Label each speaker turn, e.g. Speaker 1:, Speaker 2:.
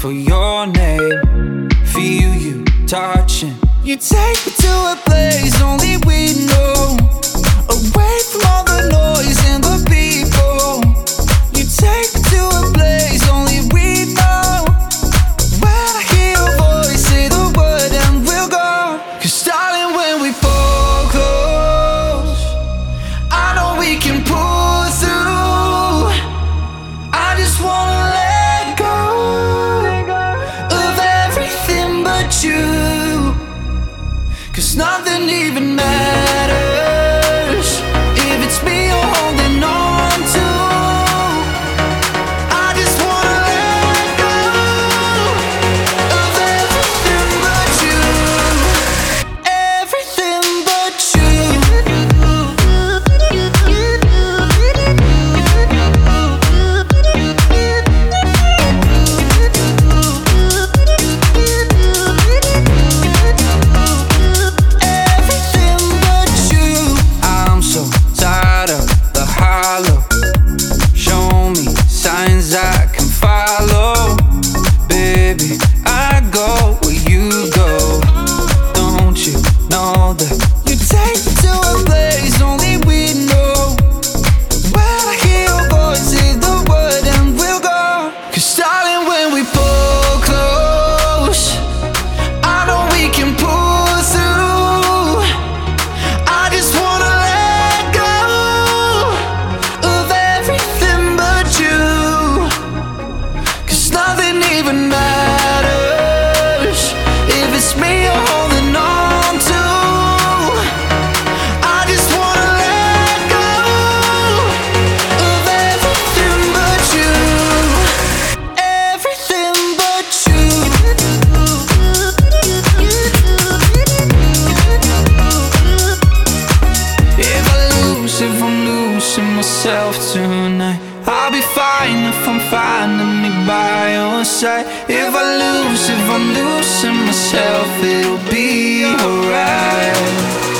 Speaker 1: for your name. Feel you touching. You take me to a place only we know, away from all the noise and the people. You take me to a place only we know. When I hear your voice, say the word and we'll go. 'Cause darling, when we fall close, I know we can pull through. I just wanna let go of everything but you. 'Cause nothing even matters if it's me you're holding on to. I just wanna let go of everything but you. Everything but you. I can follow, baby. I go where you go. Don't you know that you take me to a place only we know? When I hear your voice, say the word and we'll go. 'Cause darling, when we pull close, I know we can pull through. I just wanna let go of everything but you. Nothing even matters if it's me you're holding on to. I just wanna let go of everything but you. Everything but you. If I'm losing myself tonight, I'll be fine if I'm finding me by your side. If I'm losing myself, it'll be alright.